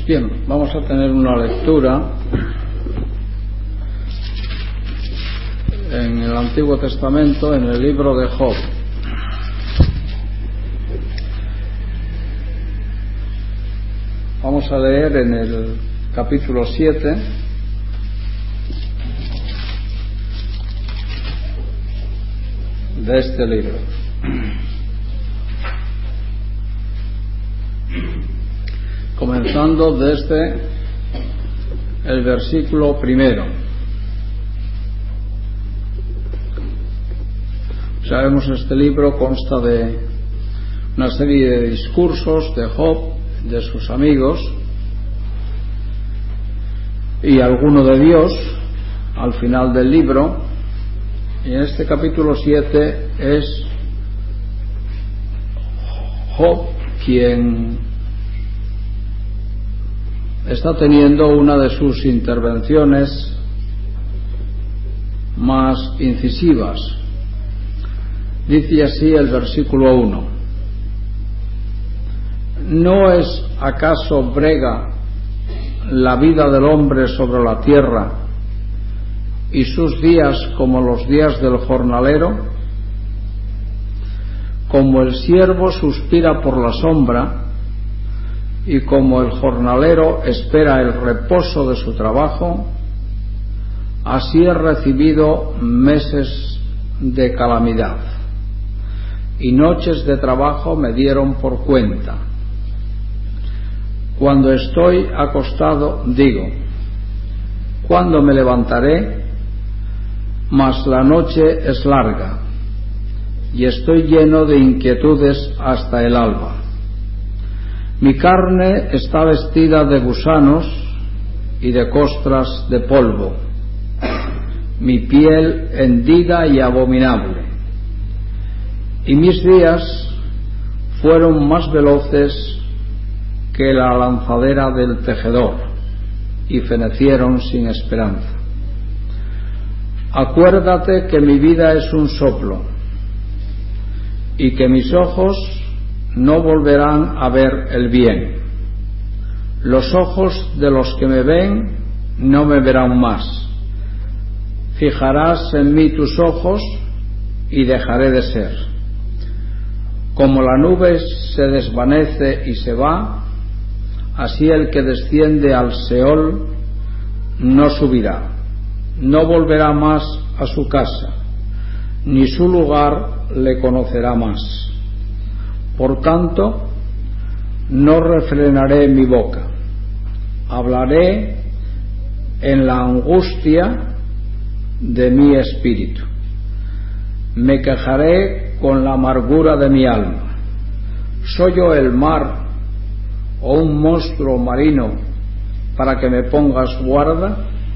Bien, vamos a tener una lectura en el Antiguo Testamento, en el libro de Job. Vamos a leer en el capítulo 7 de este libro. Comenzando desde el versículo primero. Sabemos, este libro consta de una serie de discursos de Job, de sus amigos y alguno de Dios al final del libro. Y en este capítulo 7 es Job quien está teniendo una de sus intervenciones más incisivas. Dice así el versículo 1: ¿No es acaso brega la vida del hombre sobre la tierra y sus días como los días del jornalero? Como el siervo suspira por la sombra y como el jornalero espera el reposo de su trabajo, así he recibido meses de calamidad y noches de trabajo me dieron por cuenta. Cuando estoy acostado digo: ¿cuándo me levantaré? Mas la noche es larga y estoy lleno de inquietudes hasta el alba. Mi carne está vestida de gusanos y de costras de polvo, mi piel hendida y abominable, y mis días fueron más veloces que la lanzadera del tejedor, y fenecieron sin esperanza. Acuérdate que mi vida es un soplo, y que mis ojos no volverán a ver el bien. Los ojos de los que me ven no me verán más. Fijarás en mí tus ojos y dejaré de ser. Como la nube se desvanece y se va, así el que desciende al Seol no subirá, no volverá más a su casa, ni su lugar le conocerá más. Por tanto, no refrenaré mi boca, hablaré en la angustia de mi espíritu, me quejaré con la amargura de mi alma. ¿Soy yo el mar o un monstruo marino para que me pongas guarda?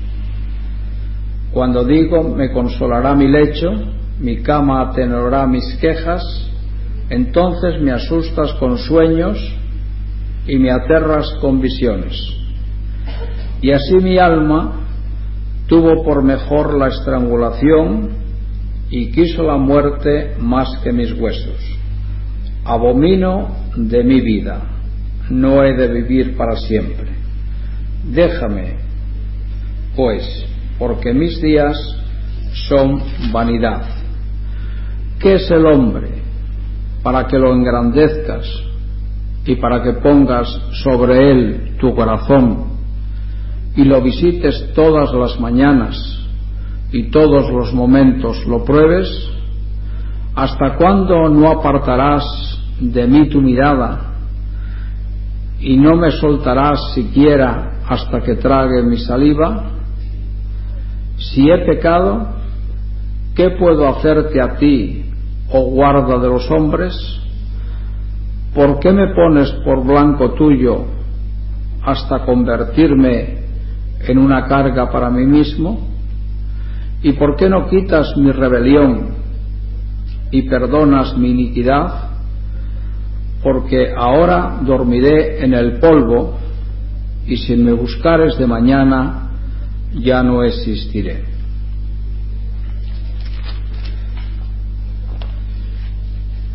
Cuando digo: me consolará mi lecho, mi cama atenuará mis quejas, entonces me asustas con sueños y me aterras con visiones. Y así mi alma tuvo por mejor la estrangulación y quiso la muerte más que mis huesos. Abomino de mi vida, no he de vivir para siempre. Déjame, pues, porque mis días son vanidad. ¿Qué es el hombre para que lo engrandezcas y para que pongas sobre él tu corazón y lo visites todas las mañanas y todos los momentos lo pruebes? ¿Hasta cuándo no apartarás de mí tu mirada y no me soltarás siquiera hasta que trague mi saliva? Si he pecado, ¿qué puedo hacerte a ti, oh guarda de los hombres? ¿Por qué me pones por blanco tuyo hasta convertirme en una carga para mí mismo? ¿Y por qué no quitas mi rebelión y perdonas mi iniquidad? Porque ahora dormiré en el polvo, y si me buscares de mañana ya no existiré.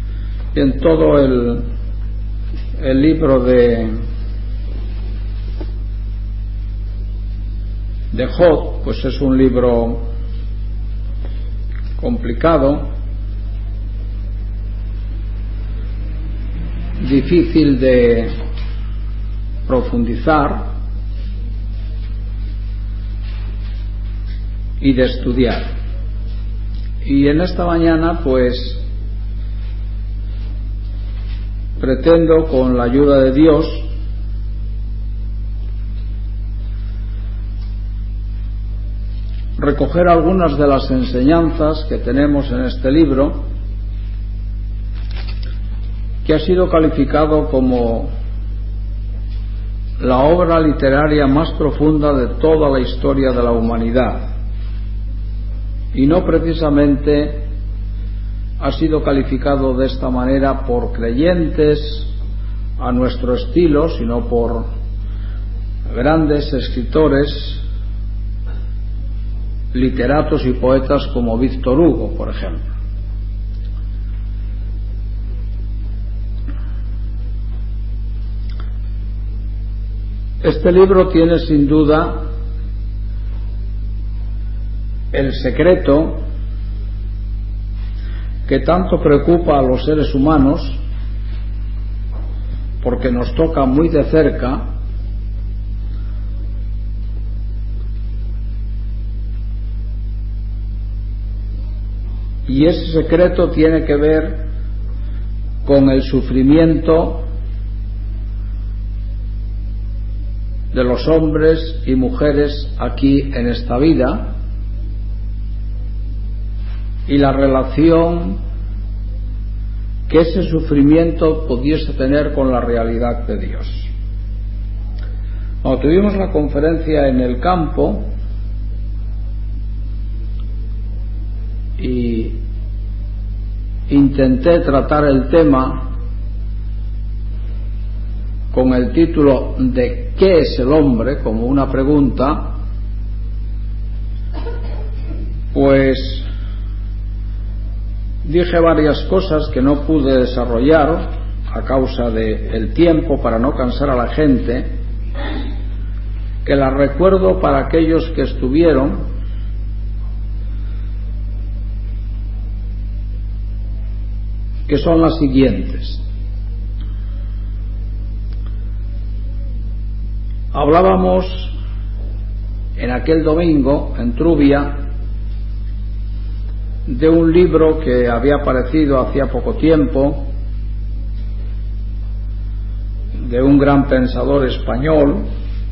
En todo el libro de de Job, pues es un libro complicado, difícil de profundizar y de estudiar. Y en esta mañana pues pretendo, con la ayuda de Dios, recoger algunas de las enseñanzas que tenemos en este libro, que ha sido calificado como la obra literaria más profunda de toda la historia de la humanidad, y no precisamente ha sido calificado de esta manera por creyentes a nuestro estilo, sino por grandes escritores, literatos y poetas como Víctor Hugo, por ejemplo. Este libro tiene sin duda el secreto que tanto preocupa a los seres humanos, porque nos toca muy de cerca, y ese secreto tiene que ver con el sufrimiento de los hombres y mujeres aquí en esta vida y la relación que ese sufrimiento pudiese tener con la realidad de Dios. Cuando tuvimos la conferencia en el campo y intenté tratar el tema con el título de ¿qué es el hombre?, como una pregunta, pues dije varias cosas que no pude desarrollar a causa del tiempo, para no cansar a la gente, que las recuerdo para aquellos que estuvieron, que son las siguientes. Hablábamos en aquel domingo en Trubia de un libro que había aparecido hacía poco tiempo, de un gran pensador español,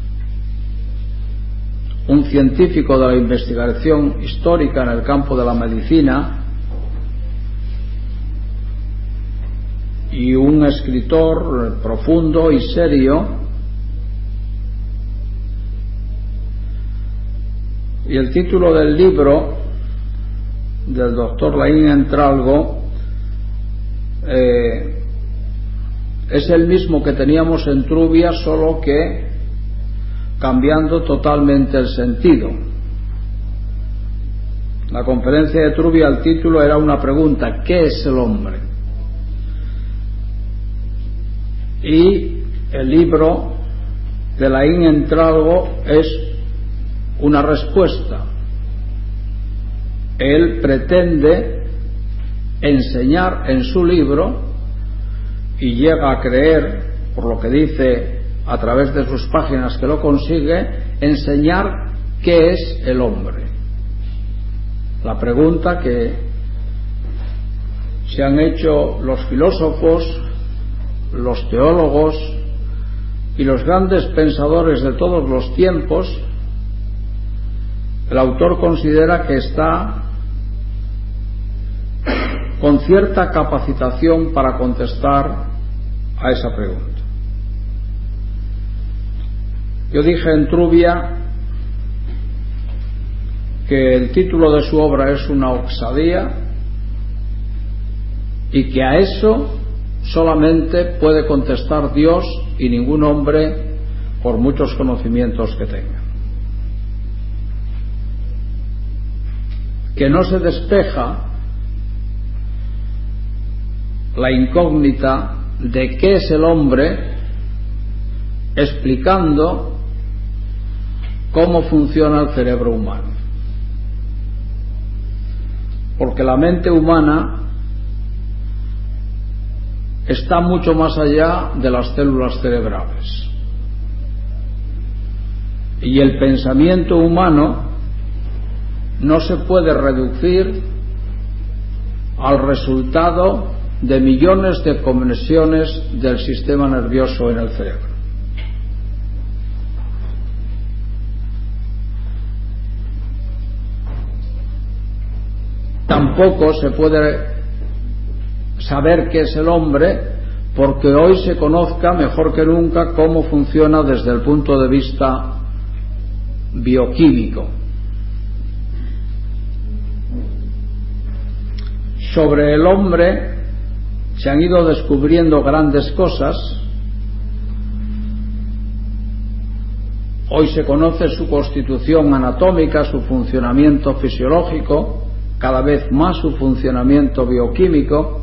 un científico de la investigación histórica en el campo de la medicina y un escritor profundo y serio. Y el título del libro del doctor Laín Entralgo es el mismo que teníamos en Trubia, solo que cambiando totalmente el sentido. La conferencia de Trubia, el título era una pregunta: ¿qué es el hombre? Y el libro de Laín Entralgo es una respuesta. Él pretende enseñar en su libro, y llega a creer, por lo que dice a través de sus páginas que lo consigue, enseñar qué es el hombre. La pregunta que se han hecho los filósofos, los teólogos y los grandes pensadores de todos los tiempos, el autor considera que está con cierta capacitación para contestar a esa pregunta. Yo dije en Trubia que el título de su obra es una osadía y que a eso solamente puede contestar Dios y ningún hombre, por muchos conocimientos que tenga. Que no se despeja la incógnita de qué es el hombre, explicando cómo funciona el cerebro humano. Porque la mente humana está mucho más allá de las células cerebrales. Y el pensamiento humano no se puede reducir al resultado de millones de conexiones del sistema nervioso en el cerebro. Tampoco se puede saber qué es el hombre porque hoy se conozca mejor que nunca cómo funciona desde el punto de vista bioquímico. Sobre el hombre se han ido descubriendo grandes cosas. Hoy se conoce su constitución anatómica, su funcionamiento fisiológico, cada vez más su funcionamiento bioquímico,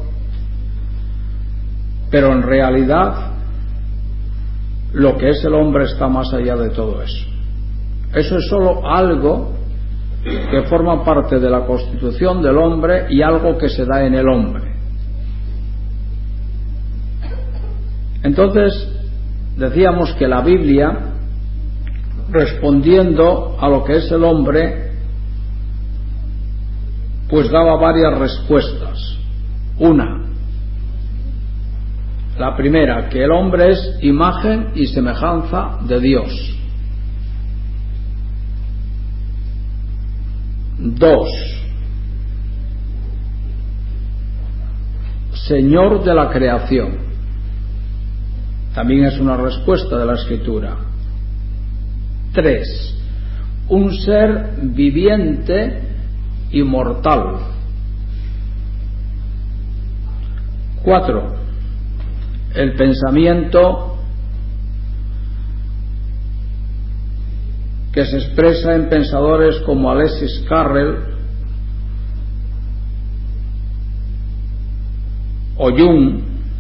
pero en realidad lo que es el hombre está más allá de todo eso. Eso es solo algo que forma parte de la constitución del hombre y algo que se da en el hombre. Entonces, decíamos que la Biblia, respondiendo a lo que es el hombre, pues daba varias respuestas. La primera, que el hombre es imagen y semejanza de Dios. 2, Señor de la creación. También es una respuesta de la Escritura. 3, un ser viviente y mortal. 4, el pensamiento que se expresa en pensadores como Alexis Carrel o Jung.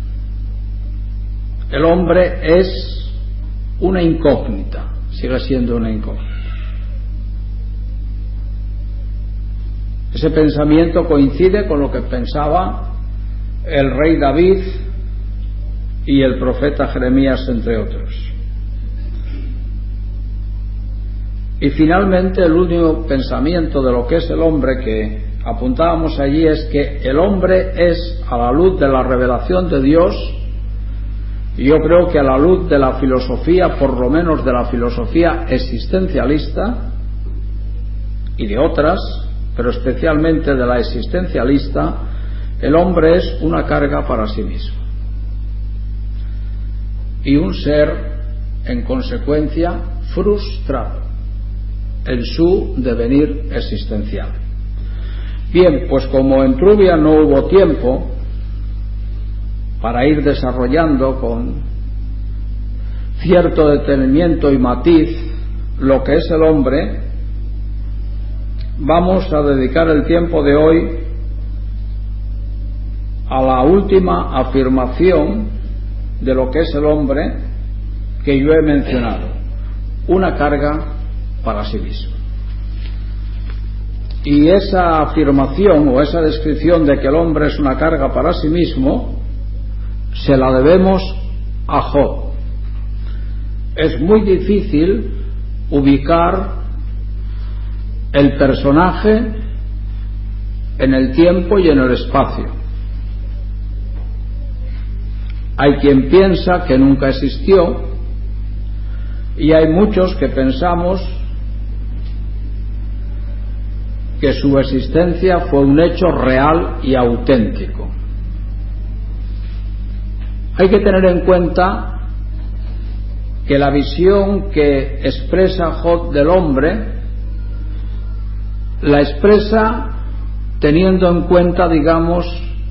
El hombre es una incógnita, sigue siendo una incógnita. Ese pensamiento coincide con lo que pensaba el rey David y el profeta Jeremías, entre otros. Y finalmente el último pensamiento de lo que es el hombre que apuntábamos allí es que el hombre es, a la luz de la revelación de Dios, y yo creo que a la luz de la filosofía, por lo menos de la filosofía existencialista y de otras, pero especialmente de la existencialista, el hombre es una carga para sí mismo y un ser, en consecuencia, frustrado en su devenir existencial. Bien, pues como en Trubia no hubo tiempo para ir desarrollando con cierto detenimiento y matiz lo que es el hombre, vamos a dedicar el tiempo de hoy a la última afirmación de lo que es el hombre que yo he mencionado: una carga para sí mismo. Y esa afirmación o esa descripción de que el hombre es una carga para sí mismo se la debemos a Job. Es muy difícil ubicar el personaje en el tiempo y en el espacio. Hay quien piensa que nunca existió y hay muchos que pensamos que su existencia fue un hecho real y auténtico. Hay que tener en cuenta que la visión que expresa Job del hombre la expresa teniendo en cuenta, digamos,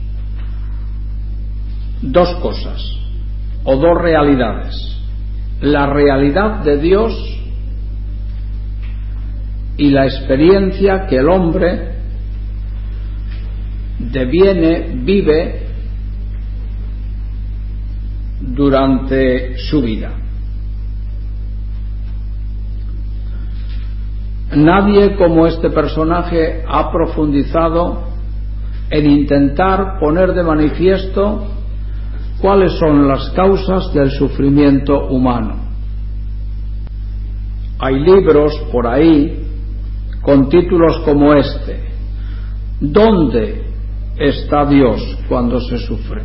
dos cosas o dos realidades: la realidad de Dios y la experiencia que el hombre vive durante su vida. nadie como este personaje ha profundizado en intentar poner de manifiesto cuáles son las causas del sufrimiento humano. Hay libros por ahí con títulos como este: ¿dónde está Dios cuando se sufre?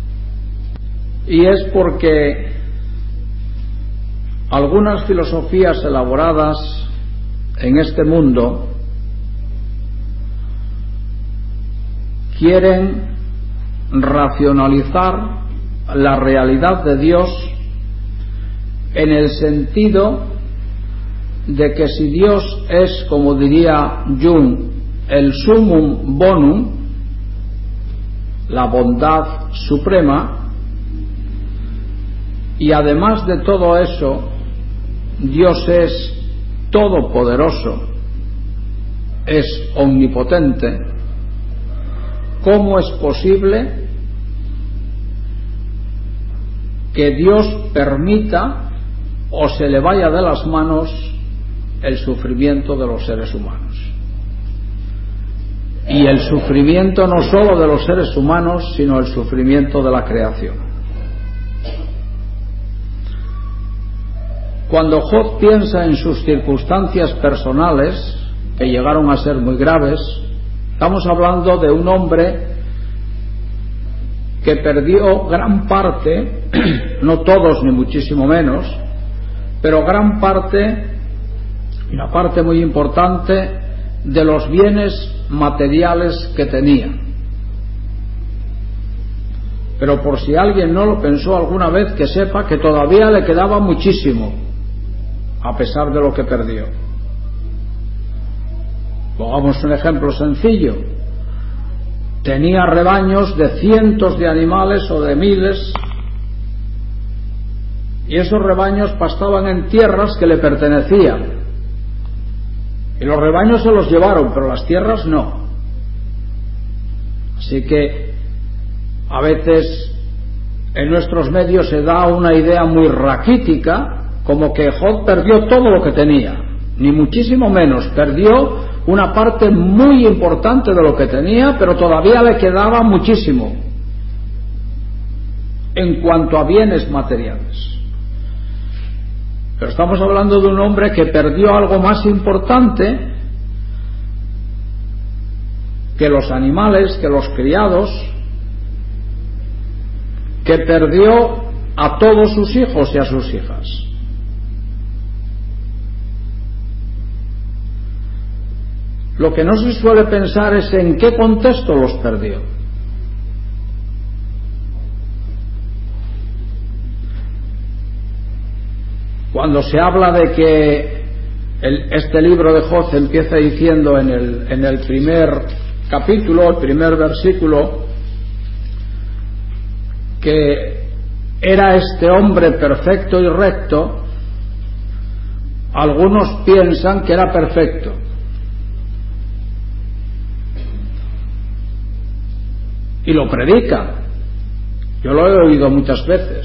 Y es porque algunas filosofías elaboradas en este mundo quieren racionalizar la realidad de Dios en el sentido de que si Dios es, como diría Jung, el summum bonum, la bondad suprema, y además de todo eso, Dios es todopoderoso, es omnipotente, ¿cómo es posible que Dios permita o se le vaya de las manos el sufrimiento de los seres humanos? Y el sufrimiento no solo de los seres humanos, sino el sufrimiento de la creación. Cuando Job piensa en sus circunstancias personales, que llegaron a ser muy graves, estamos hablando de un hombre que perdió gran parte, no todos ni muchísimo menos, pero gran parte, una parte muy importante de los bienes materiales que tenía. Pero por si alguien no lo pensó alguna vez, que sepa que todavía le quedaba muchísimo, a pesar de lo que perdió. Pongamos un ejemplo sencillo: tenía rebaños de cientos de animales o de miles, y esos rebaños pastaban en tierras que le pertenecían, y los rebaños se los llevaron, pero las tierras no. Así que a veces en nuestros medios se da una idea muy raquítica, como que Job perdió todo lo que tenía, ni muchísimo menos. Perdió una parte muy importante de lo que tenía, pero todavía le quedaba muchísimo en cuanto a bienes materiales. Pero estamos hablando de un hombre que perdió algo más importante que los animales, que los criados, que perdió a todos sus hijos y a sus hijas. Lo que no se suele pensar es en qué contexto los perdió. Cuando se habla de que este libro de Job empieza diciendo en el primer capítulo, el primer versículo, que era este hombre perfecto y recto, algunos piensan que era perfecto. Y lo predican. Yo lo he oído muchas veces.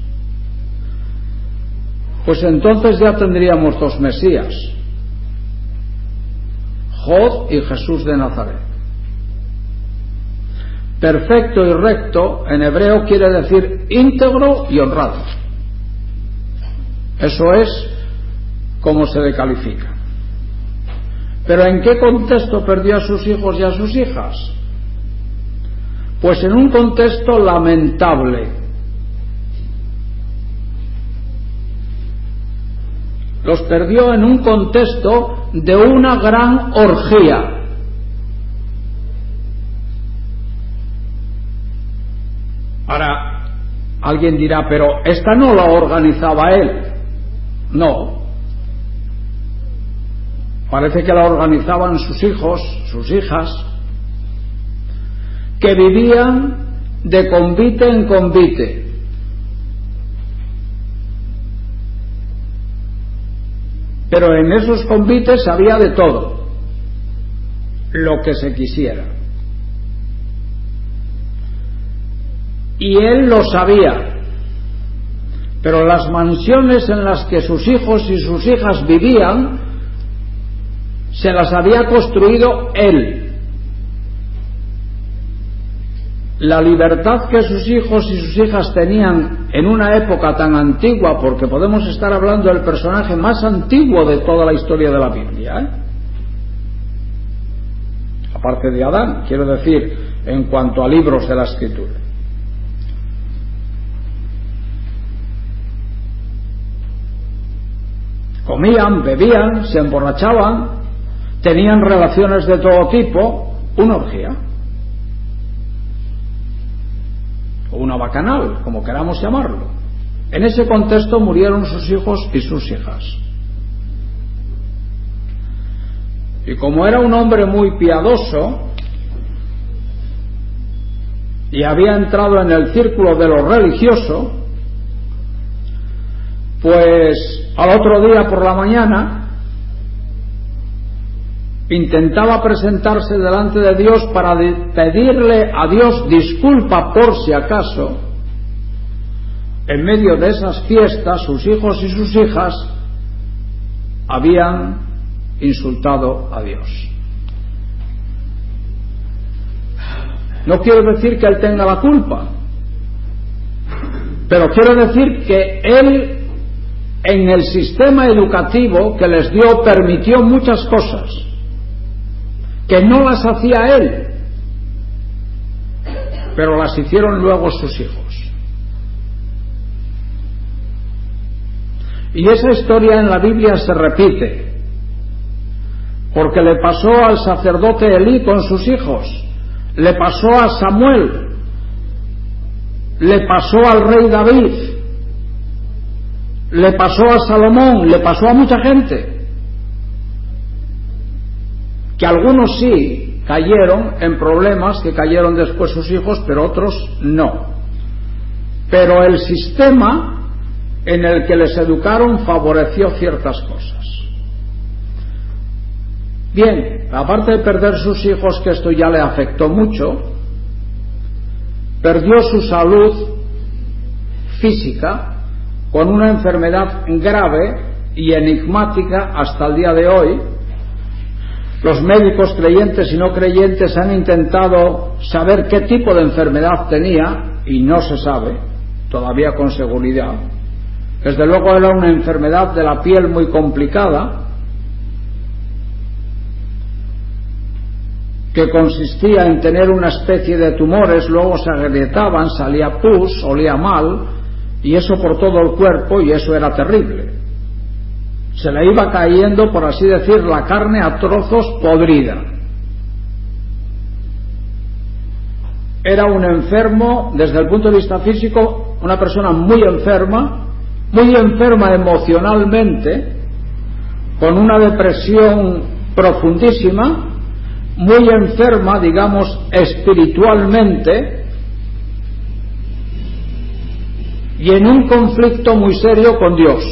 Pues entonces ya tendríamos dos Mesías: Job y Jesús de Nazaret. Perfecto y recto en hebreo quiere decir íntegro y honrado. Eso es como se le califica. Pero ¿en qué contexto perdió a sus hijos y a sus hijas? Pues en un contexto lamentable. Los perdió en un contexto de una gran orgía. Ahora, alguien dirá, pero esta no la organizaba él. No. Parece que la organizaban sus hijos, sus hijas, que vivían de convite en convite. Pero en esos convites había de todo, lo que se quisiera. Y él lo sabía. Pero las mansiones en las que sus hijos y sus hijas vivían se las había construido él. La libertad que sus hijos y sus hijas tenían en una época tan antigua, porque podemos estar hablando del personaje más antiguo de toda la historia de la Biblia, aparte de Adán, quiero decir, en cuanto a libros de la Escritura. Comían, bebían, se emborrachaban, tenían relaciones de todo tipo, una orgía, o una bacanal, como queramos llamarlo. En ese contexto murieron sus hijos y sus hijas. Y como era un hombre muy piadoso y había entrado en el círculo de lo religioso, pues al otro día por la mañana intentaba presentarse delante de Dios para pedirle a Dios disculpa por si acaso en medio de esas fiestas sus hijos y sus hijas habían insultado a Dios. No quiero decir que él tenga la culpa, pero quiero decir que él, en el sistema educativo que les dio, permitió muchas cosas que no las hacía él, pero las hicieron luego sus hijos. Y esa historia en la Biblia se repite, porque le pasó al sacerdote Elí con sus hijos, le pasó a Samuel, le pasó al rey David, le pasó a Salomón, le pasó a mucha gente, que algunos sí cayeron en problemas que cayeron después sus hijos, pero otros no. Pero el sistema en el que les educaron favoreció ciertas cosas. Bien, aparte de perder sus hijos, que esto ya le afectó mucho, perdió su salud física con una enfermedad grave y enigmática hasta el día de hoy. Los médicos creyentes y no creyentes han intentado saber qué tipo de enfermedad tenía y no se sabe todavía con seguridad. Desde luego era una enfermedad de la piel muy complicada, que consistía en tener una especie de tumores, luego se agrietaban, salía pus, olía mal, y eso por todo el cuerpo, y eso era terrible. Se le iba cayendo, por así decir, la carne a trozos podrida. Era un enfermo, desde el punto de vista físico, una persona muy enferma emocionalmente, con una depresión profundísima, muy enferma, digamos, espiritualmente, y en un conflicto muy serio con Dios.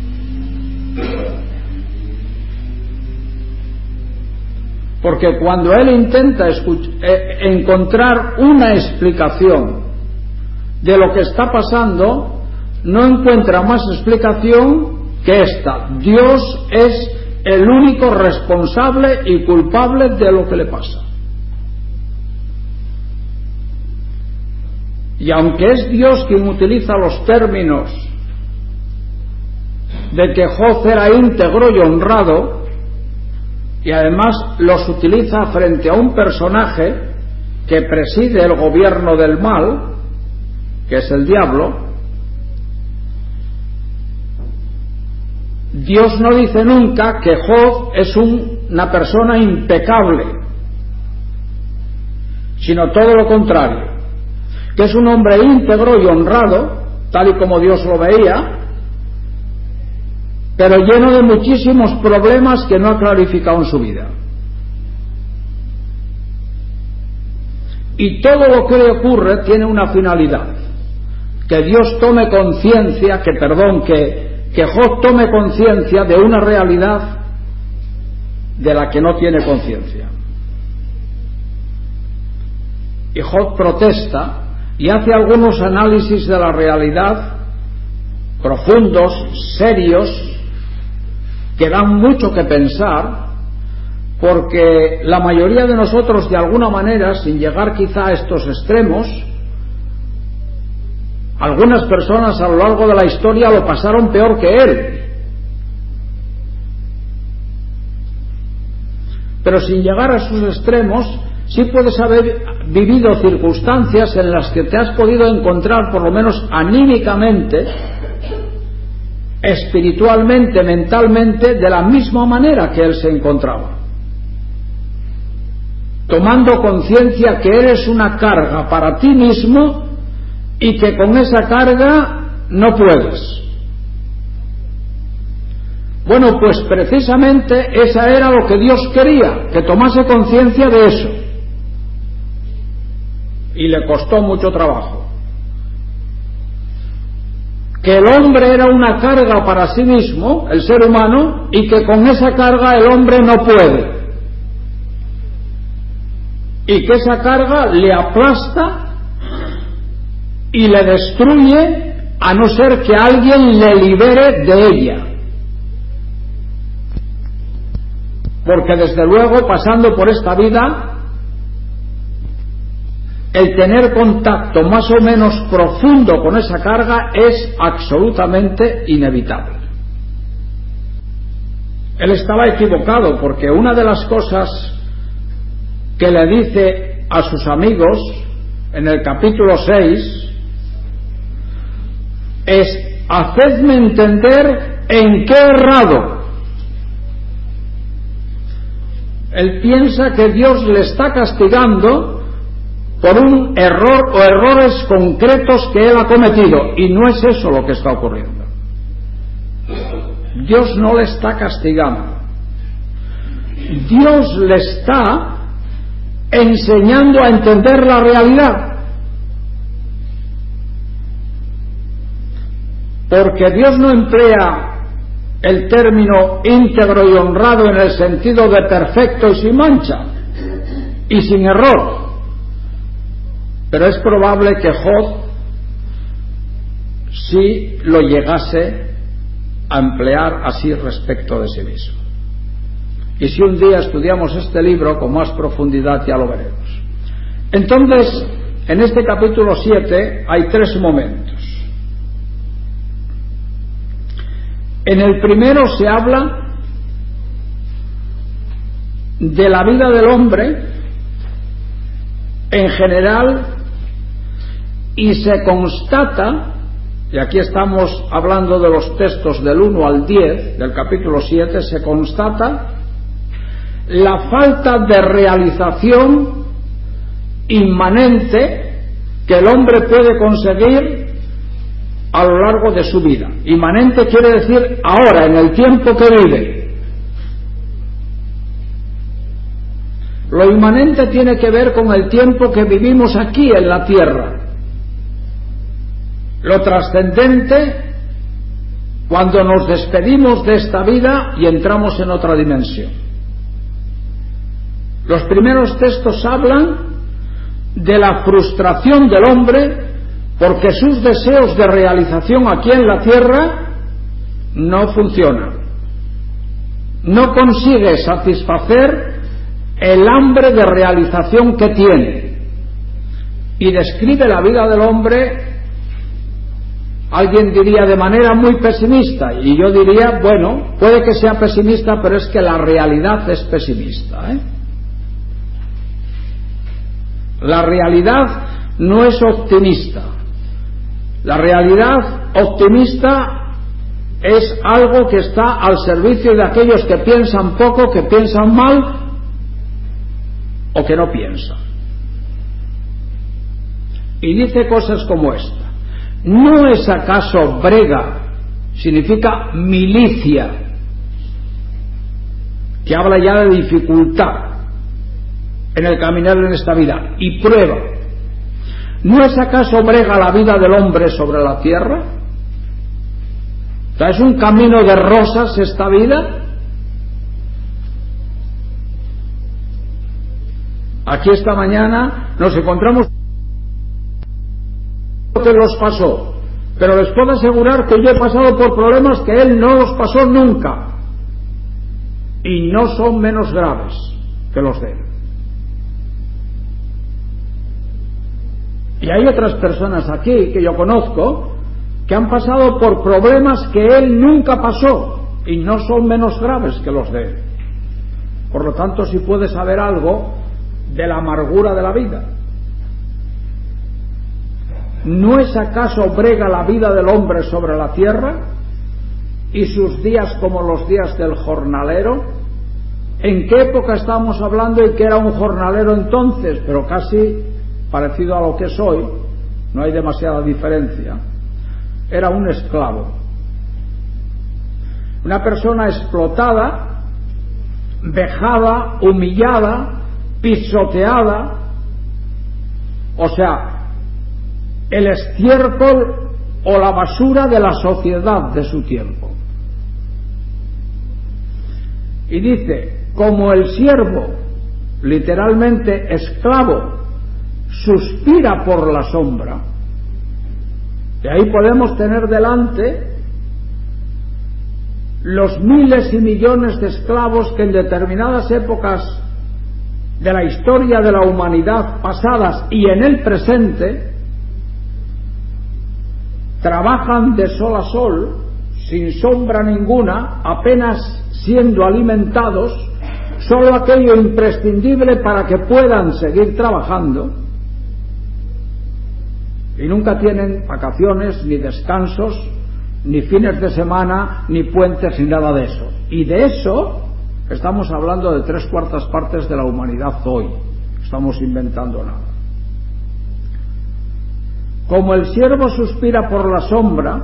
Porque cuando él intenta encontrar una explicación de lo que está pasando, no encuentra más explicación que esta: Dios es el único responsable y culpable de lo que le pasa. Y aunque es Dios quien utiliza los términos de que Job era íntegro y honrado, y además los utiliza frente a un personaje que preside el gobierno del mal, que es el diablo, Dios no dice nunca que Job es una persona impecable, sino todo lo contrario, que es un hombre íntegro y honrado, tal y como Dios lo veía, pero lleno de muchísimos problemas que no ha clarificado en su vida. Y todo lo que le ocurre tiene una finalidad: que Dios tome conciencia, que Job tome conciencia de una realidad de la que no tiene conciencia. Y Job protesta y hace algunos análisis de la realidad profundos, serios, que dan mucho que pensar, porque la mayoría de nosotros, de alguna manera, sin llegar quizá a estos extremos, algunas personas a lo largo de la historia lo pasaron peor que él. Pero sin llegar a sus extremos, sí puedes haber vivido circunstancias en las que te has podido encontrar, por lo menos anímicamente, espiritualmente, mentalmente, de la misma manera que él se encontraba, tomando conciencia que eres una carga para ti mismo y que con esa carga no puedes. Bueno, pues precisamente esa era lo que Dios quería, que tomase conciencia de eso, y le costó mucho trabajo. Que el hombre era una carga para sí mismo, el ser humano, y que con esa carga el hombre no puede, y que esa carga le aplasta y le destruye, a no ser que alguien le libere de ella. Porque desde luego, pasando por esta vida, el tener contacto más o menos profundo con esa carga es absolutamente inevitable. Él estaba equivocado, porque una de las cosas que le dice a sus amigos en el capítulo 6 es: hacedme entender en qué he errado. Él piensa que Dios le está castigando por un error o errores concretos que él ha cometido, y no es eso lo que está ocurriendo. Dios no le está castigando, Dios le está enseñando a entender la realidad. Porque Dios no emplea el término íntegro y honrado en el sentido de perfecto y sin mancha y sin error, pero es probable que Job sí lo llegase a emplear así respecto de sí mismo. Y si un día estudiamos este libro con más profundidad, ya lo veremos. Entonces, en este capítulo 7 hay 3 momentos. En el primero se habla de la vida del hombre en general, y se constata, y aquí estamos hablando de los textos del 1 al 10 del capítulo 7, se constata la falta de realización inmanente que el hombre puede conseguir a lo largo de su vida. Inmanente quiere decir ahora, en el tiempo que vive. Lo inmanente tiene que ver con el tiempo que vivimos aquí en la tierra. Lo trascendente, cuando nos despedimos de esta vida y entramos en otra dimensión. Los primeros textos hablan de la frustración del hombre porque sus deseos de realización aquí en la tierra no funcionan. No consigue satisfacer el hambre de realización que tiene. Y describe la vida del hombre, alguien diría de manera muy pesimista, y yo diría, bueno, puede que sea pesimista, pero es que la realidad es pesimista, La realidad no es optimista. La realidad optimista es algo que está al servicio de aquellos que piensan poco, que piensan mal o que no piensan. Y dice cosas como esta: ¿no es acaso brega? Significa milicia, que habla ya de dificultad en el caminar en esta vida, y prueba. ¿No es acaso brega la vida del hombre sobre la tierra? O sea, ¿es un camino de rosas esta vida? Aquí esta mañana nos encontramos que los pasó, pero les puedo asegurar que yo he pasado por problemas que él no los pasó nunca, y no son menos graves que los de él. Y hay otras personas aquí que yo conozco que han pasado por problemas que él nunca pasó y no son menos graves que los de él. Por lo tanto, si puede saber algo de la amargura de la vida. ¿No es acaso brega la vida del hombre sobre la tierra y sus días como los días del jornalero? ¿En qué época estamos hablando y que era un jornalero entonces? Pero casi parecido a lo que es hoy, no hay demasiada diferencia. Era un esclavo, una persona explotada, vejada, humillada, pisoteada, o sea, el estiércol o la basura de la sociedad de su tiempo. Y dice, como el siervo, literalmente esclavo, suspira por la sombra. Y ahí podemos tener delante los miles y millones de esclavos que en determinadas épocas de la historia de la humanidad pasadas y en el presente trabajan de sol a sol, sin sombra ninguna, apenas siendo alimentados, solo aquello imprescindible para que puedan seguir trabajando, y nunca tienen vacaciones, ni descansos, ni fines de semana, ni puentes, ni nada de eso. Y de eso estamos hablando de 3/4 partes de la humanidad hoy. Estamos inventando nada. Como el siervo suspira por la sombra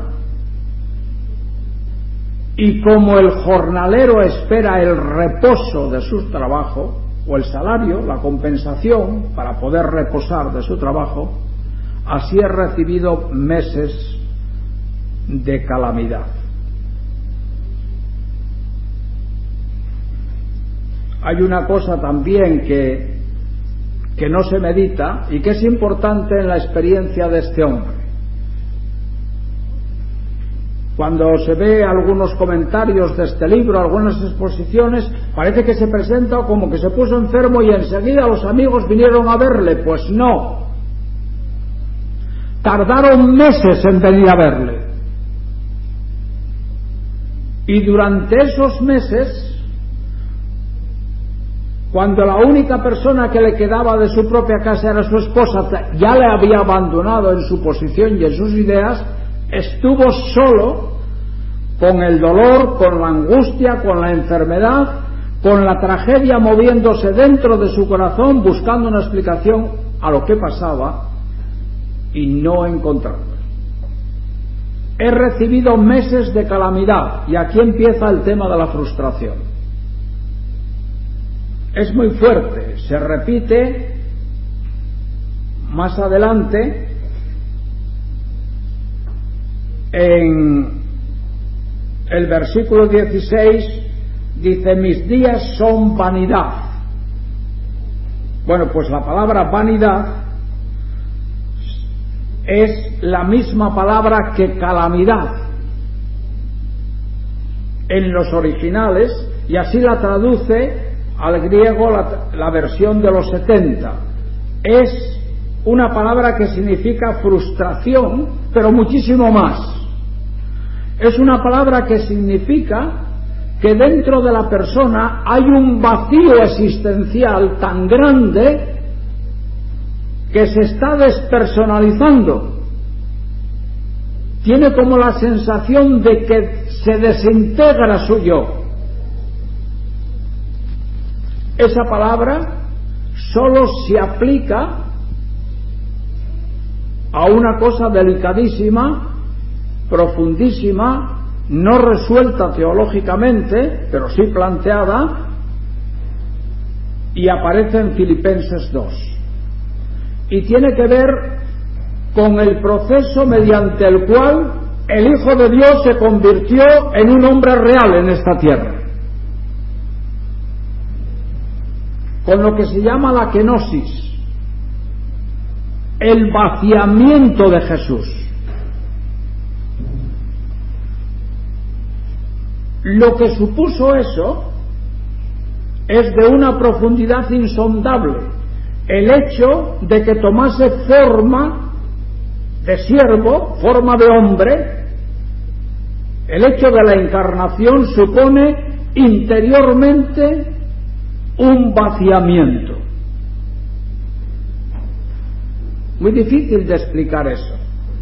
y como el jornalero espera el reposo de su trabajo, o el salario, la compensación para poder reposar de su trabajo, así he recibido meses de calamidad. Hay una cosa también que no se medita y que es importante en la experiencia de este hombre. Cuando se ve algunos comentarios de este libro, algunas exposiciones, parece que se presenta como que se puso enfermo y enseguida los amigos vinieron a verle. Pues no. Tardaron meses en venir a verle. Y durante esos meses, cuando la única persona que le quedaba de su propia casa era su esposa, ya le había abandonado en su posición y en sus ideas, estuvo solo, con el dolor, con la angustia, con la enfermedad, con la tragedia moviéndose dentro de su corazón, buscando una explicación a lo que pasaba y no encontrarla. He recibido meses de calamidad, y aquí empieza el tema de la frustración. Es muy fuerte, se repite más adelante en el versículo 16, dice: mis días son vanidad. Bueno, pues la palabra vanidad es la misma palabra que calamidad en los originales, y así la traduce al griego la versión de los 70. Es una palabra que significa frustración, pero muchísimo más. Es una palabra que significa que dentro de la persona hay un vacío existencial tan grande que se está despersonalizando. Tiene como la sensación de que se desintegra su yo. Esa palabra solo se aplica a una cosa delicadísima, profundísima, no resuelta teológicamente, pero sí planteada, y aparece en Filipenses 2. Y tiene que ver con el proceso mediante el cual el Hijo de Dios se convirtió en un hombre real en esta tierra, con lo que se llama la kenosis, el vaciamiento de Jesús. Lo que supuso eso es de una profundidad insondable. El hecho de que tomase forma de siervo, forma de hombre, el hecho de la encarnación supone interiormente un vaciamiento. Muy difícil de explicar eso.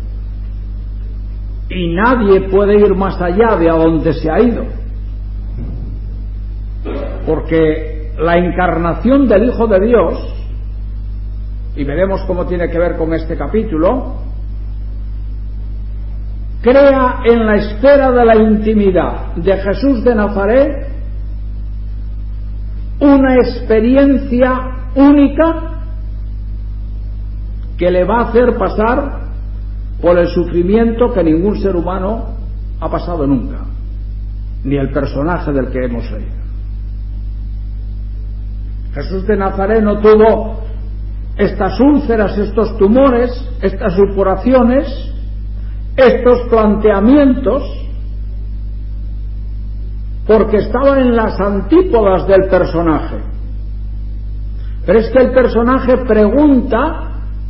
Y nadie puede ir más allá de a donde se ha ido. Porque la encarnación del Hijo de Dios, y veremos cómo tiene que ver con este capítulo, crea en la esfera de la intimidad de Jesús de Nazaret una experiencia única que le va a hacer pasar por el sufrimiento que ningún ser humano ha pasado nunca, ni el personaje del que hemos leído. Jesús de Nazaret no tuvo estas úlceras, estos tumores, estas supuraciones, estos planteamientos, porque estaba en las antípodas del personaje. Pero es que el personaje pregunta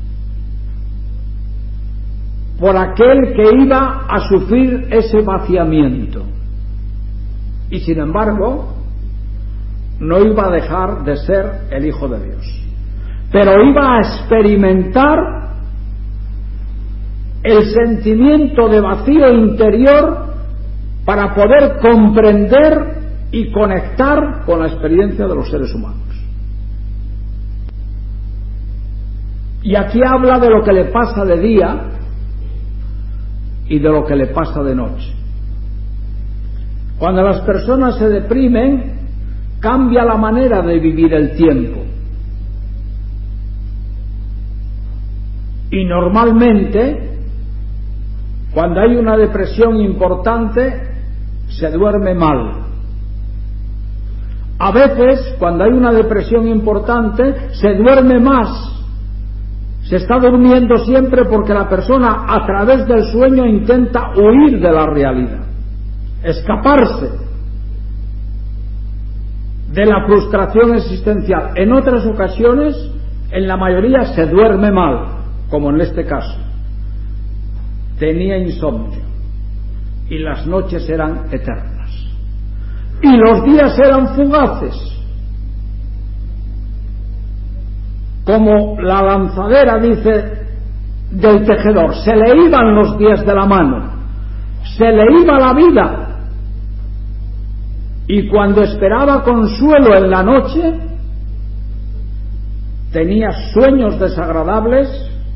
por aquel que iba a sufrir ese vaciamiento, y sin embargo no iba a dejar de ser el Hijo de Dios, pero iba a experimentar el sentimiento de vacío interior para poder comprender y conectar con la experiencia de los seres humanos. Y aquí habla de lo que le pasa de día y de lo que le pasa de noche. Cuando las personas se deprimen, cambia la manera de vivir el tiempo. Y normalmente, cuando hay una depresión importante, se duerme mal. A veces, cuando hay una depresión importante, se duerme más. Se está durmiendo siempre porque la persona a través del sueño intenta huir de la realidad, escaparse de la frustración existencial. En otras ocasiones, en la mayoría, se duerme mal, como en este caso. Tenía insomnio y las noches eran eternas y los días eran fugaces, como la lanzadera, dice, del tejedor. Se le iban los días de la mano, se le iba la vida, y cuando esperaba consuelo en la noche tenía sueños desagradables,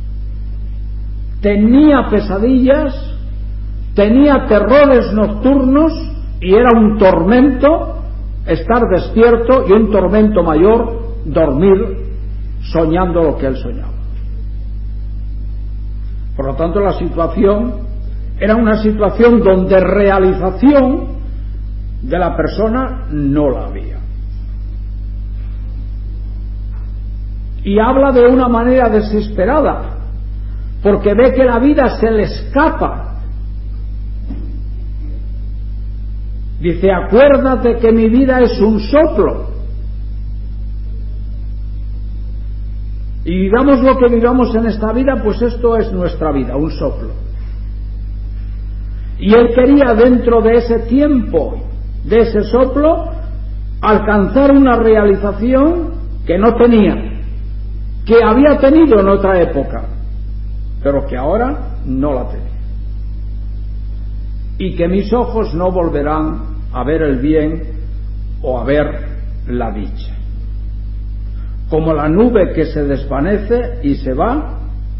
tenía pesadillas, tenía terrores nocturnos, y era un tormento estar despierto y un tormento mayor dormir soñando lo que él soñaba. Por lo tanto, la situación era una situación donde realización de la persona no la había. Y habla de una manera desesperada, porque ve que la vida se le escapa. Dice: acuérdate que mi vida es un soplo. Y vivamos lo que vivamos en esta vida, pues esto es nuestra vida, un soplo. Y él quería, dentro de ese tiempo, de ese soplo, alcanzar una realización que no tenía, que había tenido en otra época, pero que ahora no la tenía. Y que mis ojos no volverán a ver el bien o a ver la dicha. Como la nube que se desvanece y se va,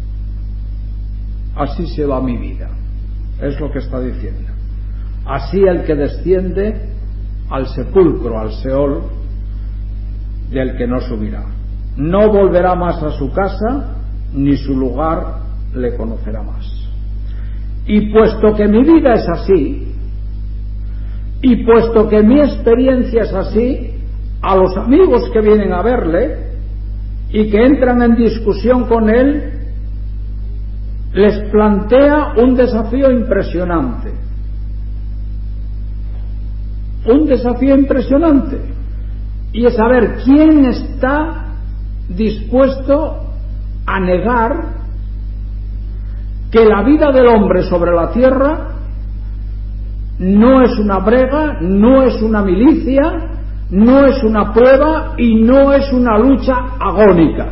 así se va mi vida. Es lo que está diciendo. Así el que desciende al sepulcro, al Seol, del que no subirá. No volverá más a su casa, ni su lugar le conocerá más. Y puesto que mi vida es así, y puesto que mi experiencia es así, a los amigos que vienen a verle y que entran en discusión con él, les plantea un desafío impresionante. Un desafío impresionante. Y es saber quién está dispuesto a negar que la vida del hombre sobre la tierra no es una brega, no es una milicia, no es una prueba y no es una lucha agónica.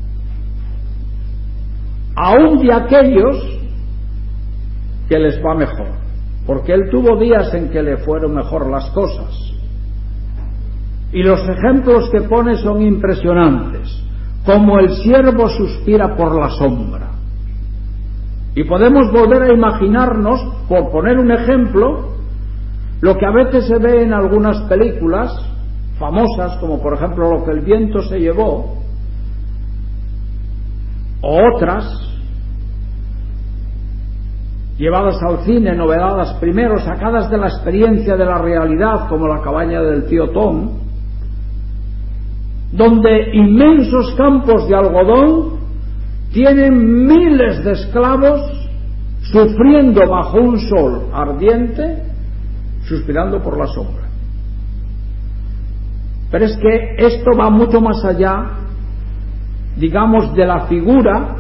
Aún de aquellos que les va mejor, porque él tuvo días en que le fueron mejor las cosas. Y los ejemplos que pone son impresionantes, como el siervo suspira por la sombra. Y podemos volver a imaginarnos, por poner un ejemplo, lo que a veces se ve en algunas películas famosas, como por ejemplo Lo que el viento se llevó, o otras, llevadas al cine, novedadas primero, sacadas de la experiencia de la realidad, como La cabaña del tío Tom, donde inmensos campos de algodón tienen miles de esclavos sufriendo bajo un sol ardiente, suspirando por la sombra. Pero es que esto va mucho más allá, digamos, de la figura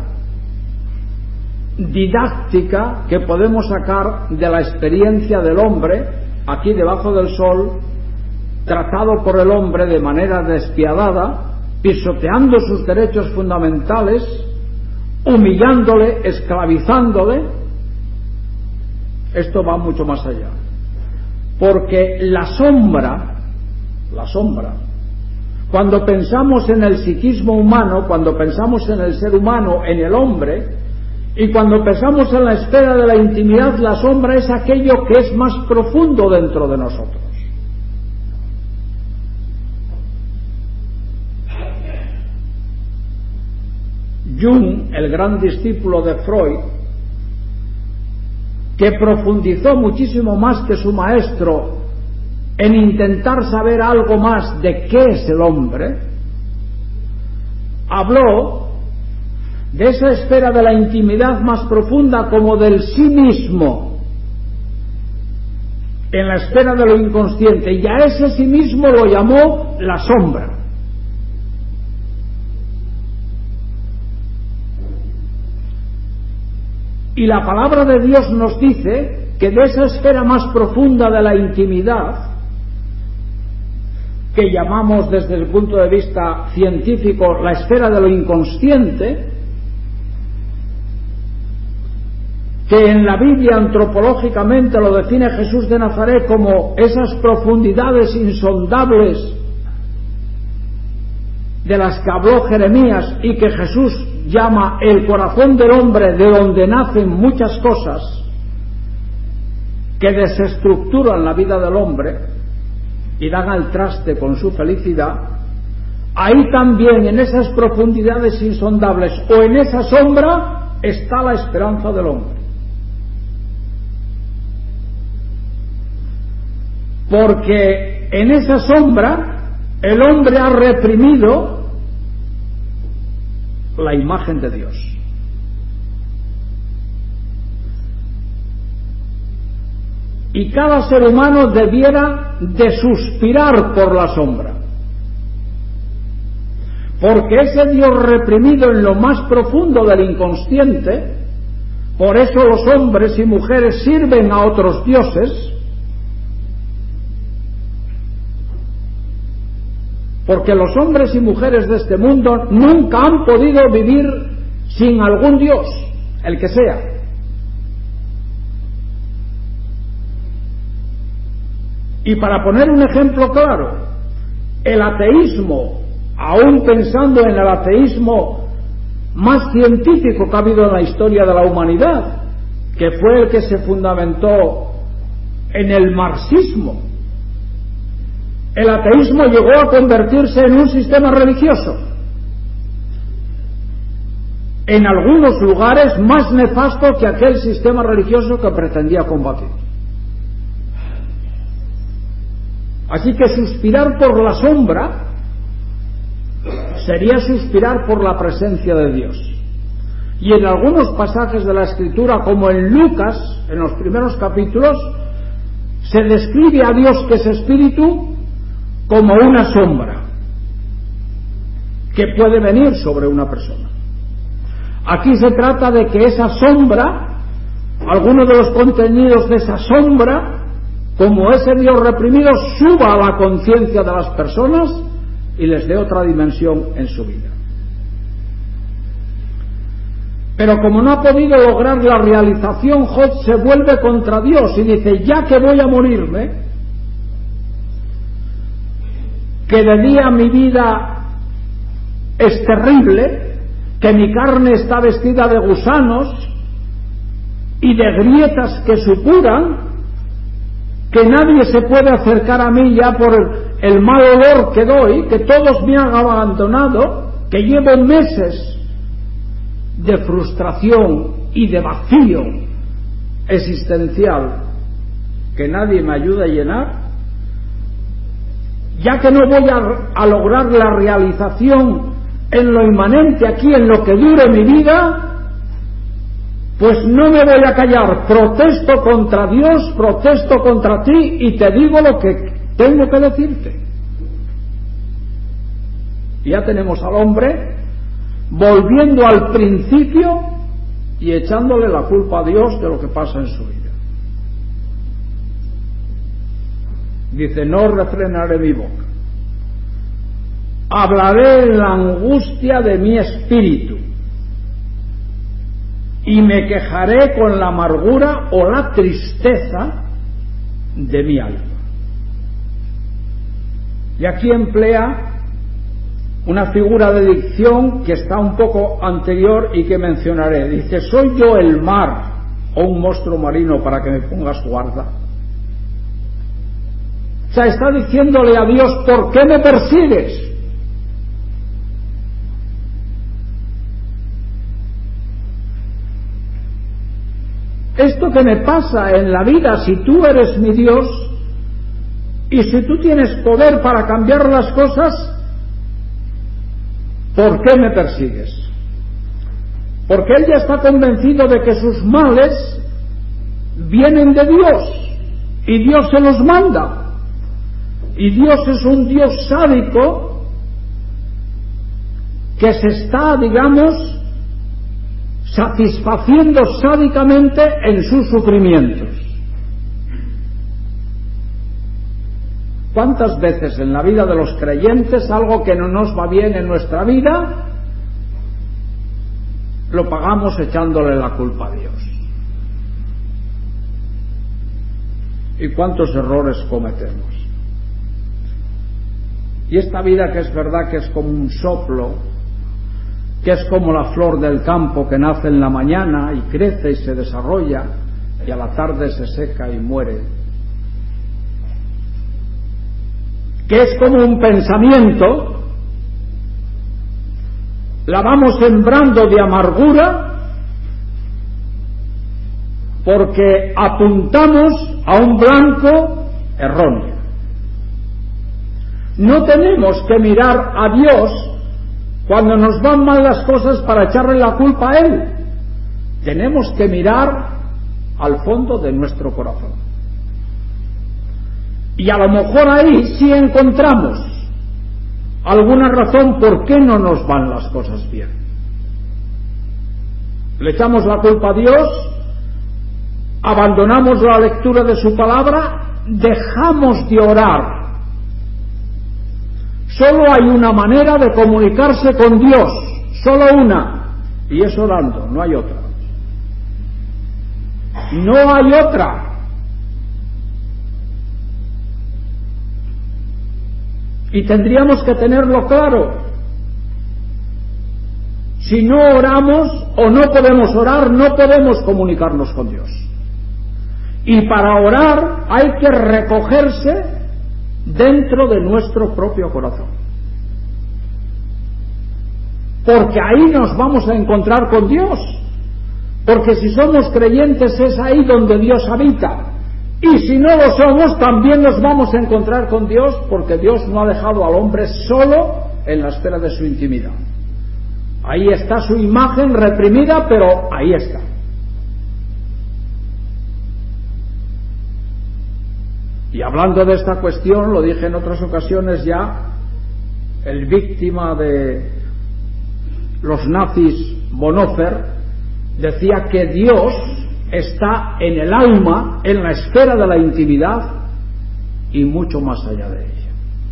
didáctica que podemos sacar de la experiencia del hombre aquí debajo del sol, tratado por el hombre de manera despiadada, pisoteando sus derechos fundamentales, humillándole, esclavizándole. Esto va mucho más allá, porque la sombra, cuando pensamos en el psiquismo humano, cuando pensamos en el ser humano, en el hombre, y cuando pensamos en la esfera de la intimidad, la sombra es aquello que es más profundo dentro de nosotros. Jung, el gran discípulo de Freud, que profundizó muchísimo más que su maestro en intentar saber algo más de qué es el hombre, habló de esa esfera de la intimidad más profunda como del sí mismo, en la esfera de lo inconsciente, y a ese sí mismo lo llamó la sombra. Y la palabra de Dios nos dice que de esa esfera más profunda de la intimidad, que llamamos desde el punto de vista científico la esfera de lo inconsciente, que en la Biblia antropológicamente lo define Jesús de Nazaret como esas profundidades insondables de las que habló Jeremías y que Jesús llama el corazón del hombre, de donde nacen muchas cosas que desestructuran la vida del hombre y dan al traste con su felicidad. Ahí también, en esas profundidades insondables o en esa sombra, está la esperanza del hombre. Porque en esa sombra el hombre ha reprimido la imagen de Dios. Y cada ser humano debiera de suspirar por la sombra, porque ese Dios reprimido en lo más profundo del inconsciente, por eso los hombres y mujeres sirven a otros dioses, porque los hombres y mujeres de este mundo nunca han podido vivir sin algún Dios, el que sea. Y para poner un ejemplo claro, el ateísmo, aún pensando en el ateísmo más científico que ha habido en la historia de la humanidad, que fue el que se fundamentó en el marxismo, el ateísmo llegó a convertirse en un sistema religioso, en algunos lugares más nefasto que aquel sistema religioso que pretendía combatir. Así que suspirar por la sombra sería suspirar por la presencia de Dios. Y en algunos pasajes de la Escritura, como en Lucas, en los primeros capítulos, se describe a Dios, que es espíritu, como una sombra. que puede venir sobre una persona. Aquí se trata de que esa sombra, algunos de los contenidos de esa sombra, como ese Dios reprimido, suba a la conciencia de las personas y les dé otra dimensión en su vida. Pero como no ha podido lograr la realización, Job se vuelve contra Dios y dice: ya que voy a morirme, que de día mi vida es terrible, que mi carne está vestida de gusanos y de grietas que supuran, que nadie se puede acercar a mí ya por el mal olor que doy, que todos me han abandonado, que llevo meses de frustración y de vacío existencial que nadie me ayuda a llenar, ya que no voy a lograr la realización en lo inmanente aquí, en lo que dure mi vida, pues no me voy a callar, protesto contra Dios, protesto contra ti y te digo lo que tengo que decirte. Ya tenemos al hombre volviendo al principio y echándole la culpa a Dios de lo que pasa en su vida. Dice: no refrenaré mi boca, hablaré en la angustia de mi espíritu y me quejaré con la amargura o la tristeza de mi alma. Y aquí emplea una figura de dicción que está un poco anterior y que mencionaré. Dice: ¿soy yo el mar o un monstruo marino para que me pongas guarda? O sea, está diciéndole a Dios: ¿por qué me persigues? Esto que me pasa en la vida, si tú eres mi Dios y si tú tienes poder para cambiar las cosas, ¿por qué me persigues? Porque él ya está convencido de que sus males vienen de Dios y Dios se los manda. Y Dios es un Dios sádico que se está, digamos, satisfaciendo sádicamente en sus sufrimientos. ¿Cuántas veces en la vida de los creyentes algo que no nos va bien en nuestra vida lo pagamos echándole la culpa a Dios? ¿Y cuántos errores cometemos? Y esta vida, que es verdad que es como un soplo, que es como la flor del campo que nace en la mañana y crece y se desarrolla y a la tarde se seca y muere, que es como un pensamiento, la vamos sembrando de amargura porque apuntamos a un blanco erróneo. No tenemos que mirar a Dios cuando nos van mal las cosas para echarle la culpa a Él. Tenemos que mirar al fondo de nuestro corazón. Y a lo mejor ahí sí encontramos alguna razón por qué no nos van las cosas bien. Le echamos la culpa a Dios, abandonamos la lectura de su palabra, dejamos de orar. Solo hay una manera de comunicarse con Dios, solo una, y es orando, no hay otra. No hay otra. Y tendríamos que tenerlo claro. Si no oramos o no podemos orar, no podemos comunicarnos con Dios. Y para orar hay que recogerse dentro de nuestro propio corazón, porque ahí nos vamos a encontrar con Dios, porque si somos creyentes es ahí donde Dios habita, y si no lo somos también nos vamos a encontrar con Dios, porque Dios no ha dejado al hombre solo en la esfera de su intimidad. Ahí está su imagen reprimida, pero ahí está. Y hablando de esta cuestión, lo dije en otras ocasiones ya, el víctima de los nazis, Bonhoeffer, decía que Dios está en el alma, en la esfera de la intimidad y mucho más allá de ella.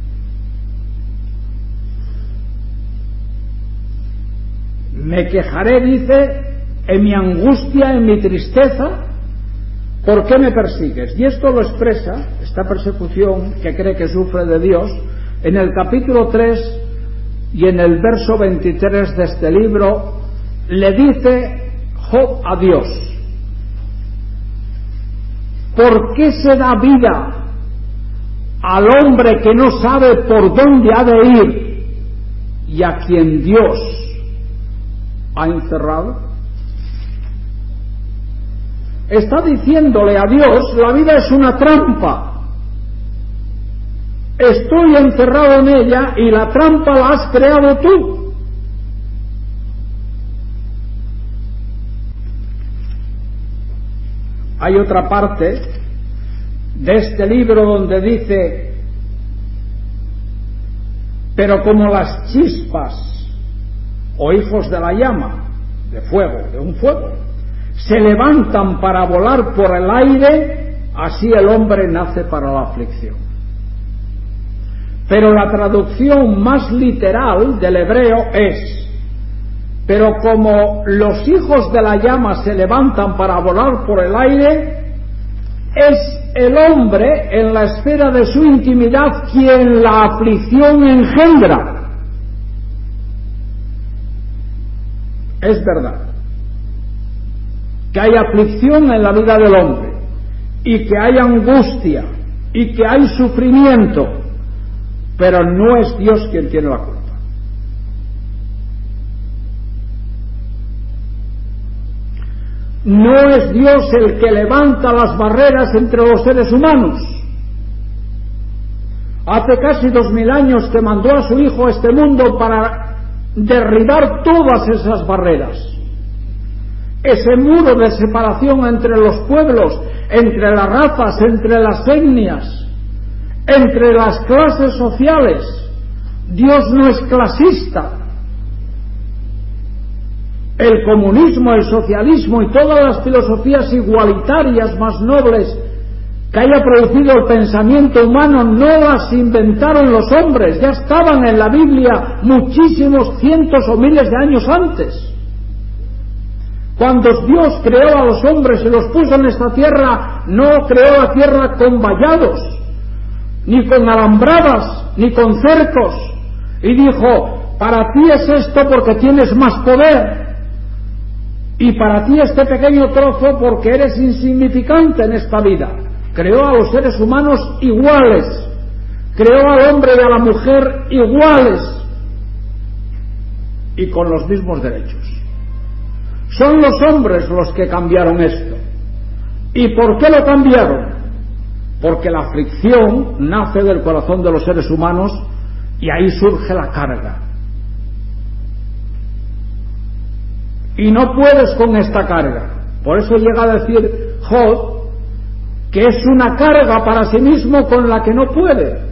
Me quejaré, dice, en mi angustia, en mi tristeza. ¿Por qué me persigues? Y esto lo expresa, esta persecución que cree que sufre de Dios, en el capítulo 3 y en el verso 23 de este libro. Le dice Job a Dios: ¿por qué se da vida al hombre que no sabe por dónde ha de ir y a quien Dios ha encerrado? Está diciéndole a Dios: la vida es una trampa, estoy encerrado en ella y la trampa la has creado tú. Hay otra parte de este libro donde dice: pero como las chispas o hijos de la llama, de fuego, de un fuego, se levantan para volar por el aire, así el hombre nace para la aflicción. Pero la traducción más literal del hebreo es: pero como los hijos de la llama se levantan para volar por el aire, es el hombre en la esfera de su intimidad quien la aflicción engendra. Es verdad que hay aflicción en la vida del hombre, y que hay angustia, y que hay sufrimiento, pero no es Dios quien tiene la culpa. No es Dios el que levanta las barreras entre los seres humanos. Hace casi 2000 años que mandó a su Hijo a este mundo para derribar todas esas barreras. Ese muro de separación entre los pueblos, entre las razas, entre las etnias, entre las clases sociales. Dios no es clasista. El comunismo, el socialismo y todas las filosofías igualitarias más nobles que haya producido el pensamiento humano no las inventaron los hombres, ya estaban en la Biblia muchísimos cientos o miles de años antes. Cuando Dios creó a los hombres y los puso en esta tierra, no creó la tierra con vallados, ni con alambradas, ni con cercos, y dijo: para ti es esto porque tienes más poder, y para ti este pequeño trozo porque eres insignificante en esta vida. Creó a los seres humanos iguales, creó al hombre y a la mujer iguales y con los mismos derechos. Son los hombres los que cambiaron esto. ¿Y por qué lo cambiaron? Porque la aflicción nace del corazón de los seres humanos y ahí surge la carga. Y no puedes con esta carga. Por eso llega a decir Job que es una carga para sí mismo con la que no puede.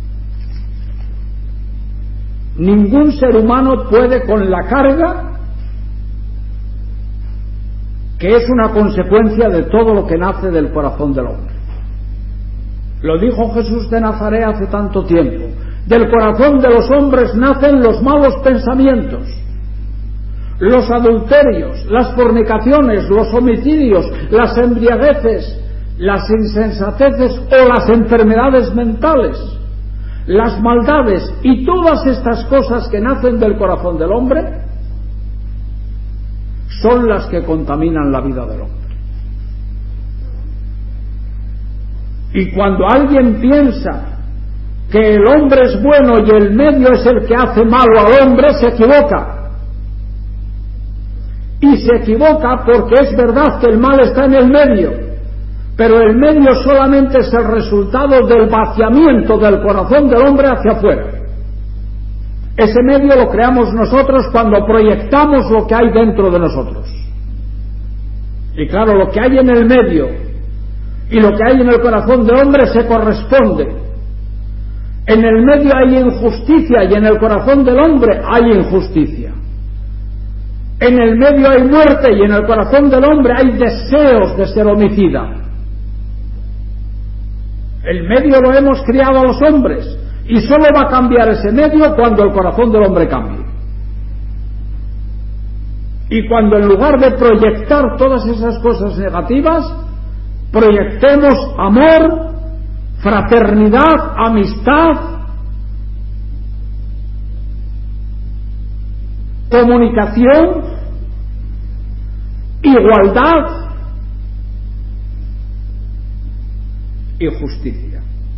Ningún ser humano puede con la carga que es una consecuencia de todo lo que nace del corazón del hombre. Lo dijo Jesús de Nazaret hace tanto tiempo: del corazón de los hombres nacen los malos pensamientos, los adulterios, las fornicaciones, los homicidios, las embriagueces, las insensateces o las enfermedades mentales, las maldades y todas estas cosas que nacen del corazón del hombre son las que contaminan la vida del hombre. Y cuando alguien piensa que el hombre es bueno y el medio es el que hace malo al hombre, se equivoca. Y se equivoca porque es verdad que el mal está en el medio, pero el medio solamente es el resultado del vaciamiento del corazón del hombre hacia afuera. Ese medio lo creamos nosotros cuando proyectamos lo que hay dentro de nosotros. Y claro, lo que hay en el medio y lo que hay en el corazón del hombre se corresponde. En el medio hay injusticia y en el corazón del hombre hay injusticia. En el medio hay muerte y en el corazón del hombre hay deseos de ser homicida. El medio lo hemos criado a los hombres y solo va a cambiar ese medio cuando el corazón del hombre cambie. Y cuando en lugar de proyectar todas esas cosas negativas, proyectemos amor, fraternidad, amistad, comunicación, igualdad y justicia.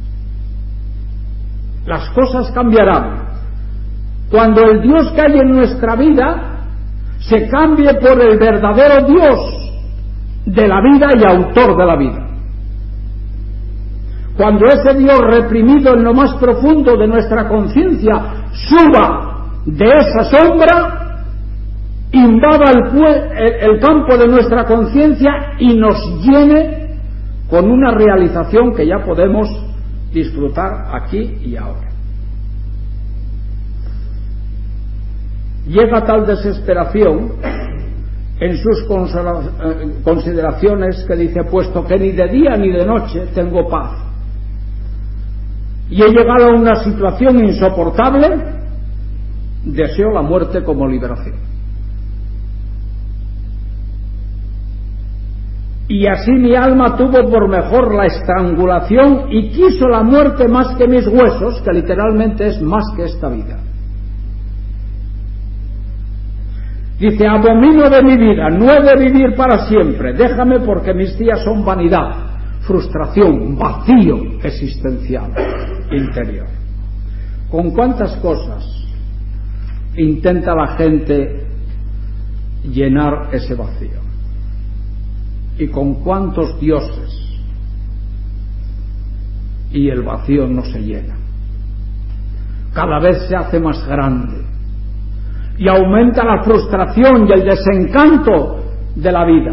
Las cosas cambiarán cuando el Dios que hay en nuestra vida se cambie por el verdadero Dios de la vida y autor de la vida. Cuando ese Dios reprimido en lo más profundo de nuestra conciencia suba de esa sombra, invada el campo de nuestra conciencia y nos llene con una realización que ya podemos disfrutar aquí y ahora. Llega tal desesperación en sus consideraciones que dice: puesto que ni de día ni de noche tengo paz y he llegado a una situación insoportable, deseo la muerte como liberación. Y así mi alma tuvo por mejor la estrangulación y quiso la muerte más que mis huesos, que literalmente es más que esta vida. Dice: abomino de mi vida, no he de vivir para siempre, déjame porque mis días son vanidad, frustración, vacío existencial interior. ¿Con cuántas cosas intenta la gente llenar ese vacío? ¿Y con cuántos dioses? Y el vacío no se llena. Cada vez se hace más grande y aumenta la frustración y el desencanto de la vida.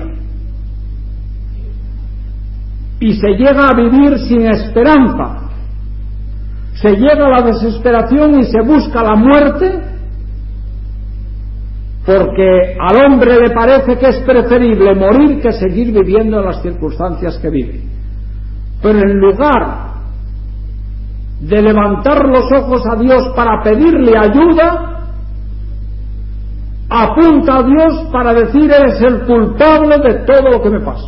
Y se llega a vivir sin esperanza. Se llega a la desesperación y se busca la muerte, porque al hombre le parece que es preferible morir que seguir viviendo en las circunstancias que vive. Pero en lugar de levantar los ojos a Dios para pedirle ayuda, apunta a Dios para decir: eres el culpable de todo lo que me pasa.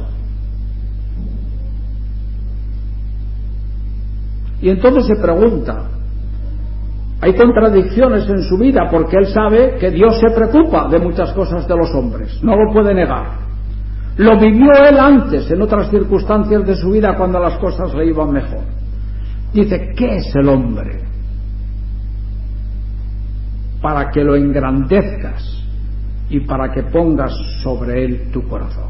Y entonces se pregunta, hay contradicciones en su vida, porque él sabe que Dios se preocupa de muchas cosas de los hombres, no lo puede negar. Lo vivió él antes, en otras circunstancias de su vida, cuando las cosas le iban mejor. Dice: ¿qué es el hombre? Para que lo engrandezcas y para que pongas sobre él tu corazón.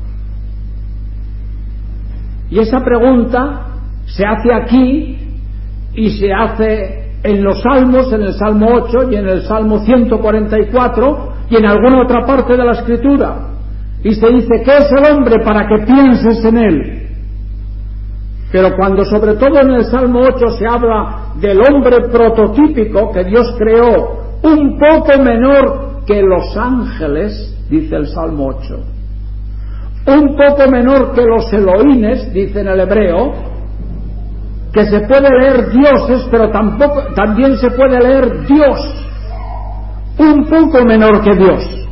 Y esa pregunta se hace aquí y se hace en los Salmos, en el Salmo 8 y en el Salmo 144 y en alguna otra parte de la Escritura. Y se dice: ¿qué es el hombre para que pienses en él? Pero cuando sobre todo en el Salmo 8 se habla del hombre prototípico que Dios creó, un poco menor que los ángeles, dice el Salmo 8, un poco menor que los Elohines, dice en el hebreo, que se puede leer dioses, pero también se puede leer Dios, un poco menor que Dios,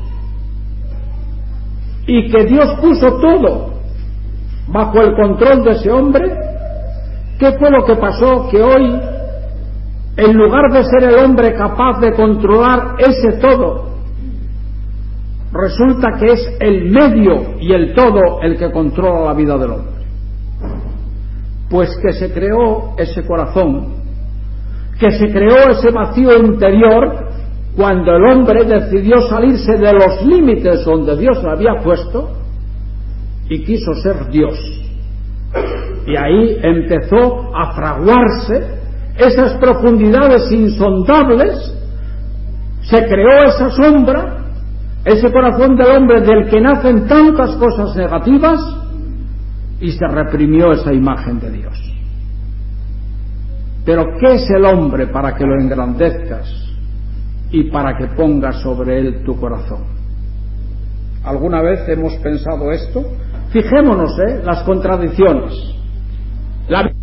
y que Dios puso todo bajo el control de ese hombre. ¿Qué fue lo que pasó? Que hoy, en lugar de ser el hombre capaz de controlar ese todo, resulta que es el medio y el todo el que controla la vida del hombre. Pues que se creó ese corazón, que se creó ese vacío interior cuando el hombre decidió salirse de los límites donde Dios lo había puesto y quiso ser Dios. Y ahí empezó a fraguarse esas profundidades insondables, se creó esa sombra, ese corazón del hombre del que nacen tantas cosas negativas, y se reprimió esa imagen de Dios. Pero ¿qué es el hombre para que lo engrandezcas y para que pongas sobre él tu corazón? ¿Alguna vez hemos pensado esto? Fijémonos, las contradicciones. La